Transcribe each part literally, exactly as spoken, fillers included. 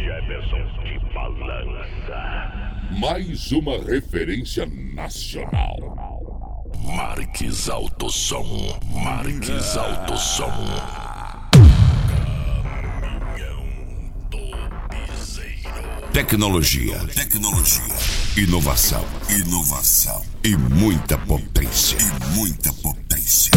Jefferson que balança. Mais uma referência nacional. Marques Autosom. Marques Autosom. Tecnologia, tecnologia, inovação, inovação e muita potência, e muita potência.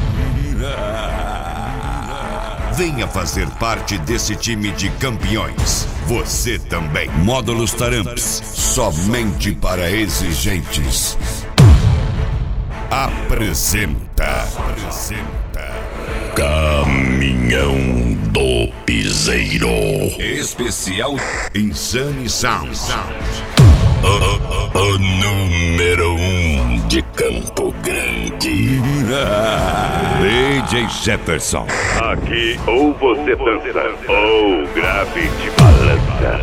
Venha fazer parte desse time de campeões. Você também. Módulos Taramps, somente para exigentes. Apresenta, apresenta. Caminhão do Piseiro. Especial Insane Sound. O, o, o número um de Campo Grande. D J Jefferson. Aqui ou você dança ou grafite balança.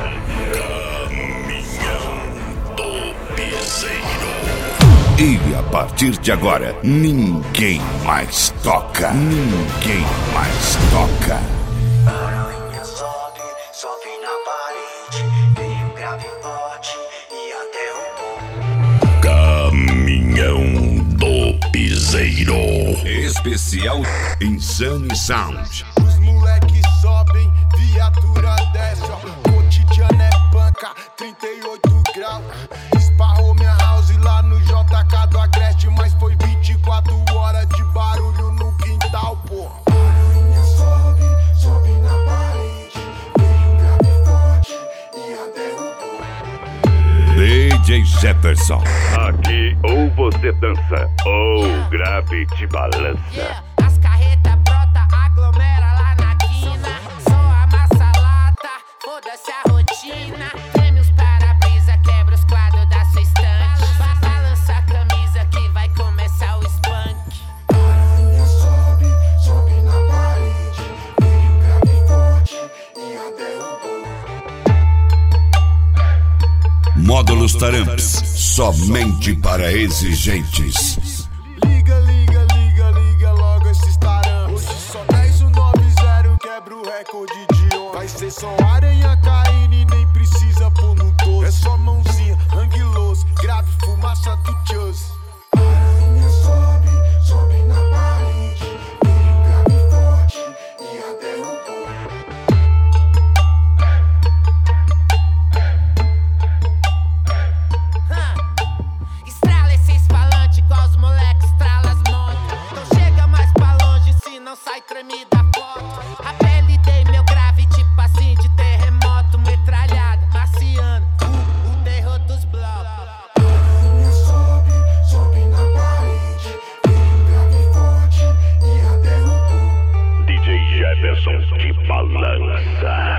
Caminhão do Piseiro. E a partir de agora, ninguém mais toca. Ninguém mais toca. Aranha sobe, sobe na parede. Veio grave forte e até o bom. Caminhão do Piseiro. Especial Insane Sound. Os moleques sobem, viatura desce, ó. Cotidiano é panca, trinta e oito graus. Esparrou minha house lá no J K do Agreste, mas foi vinte e quatro horas de barulho no quintal, pô. Aranha sobe, sobe na parede. Veio grave forte e até o bom. D J Jefferson. Aqui ou você dança ou grafite balança. Yeah, as carretas brota, aglomera lá na quina. Só amassa lata, foda-se a rotina. Treme os para-brisa, quebra os quadros da sua estante. Ba- Balança a camisa que vai começar o spunk. Aranha sobe, sobe na parede. Veio grave forte e até o bom. Módulos Taramps, somente para exigentes. Liga, liga, liga, liga logo esses taramps. Hoje só dez o nove zero quebra o recorde de ontem. Vai ser só aranha caindo e nem precisa pôr no doce. É só mãozinha, hang loose, grave fumaça do Chus. Aranha sobe, sobe na parede. Veio grave forte e até o bom. Hã. Estrala esses falantes igual os moleques estrala as motos. Não chega mais pra longe se não sai tremida a foto. A pele dei meu grave tipo assim de terremoto. Metralhada, maciando, uh, o terror dos blocos. Aranha sobe, sobe na parede. Veio grave forte e até o bom. D J Jefferson que balança.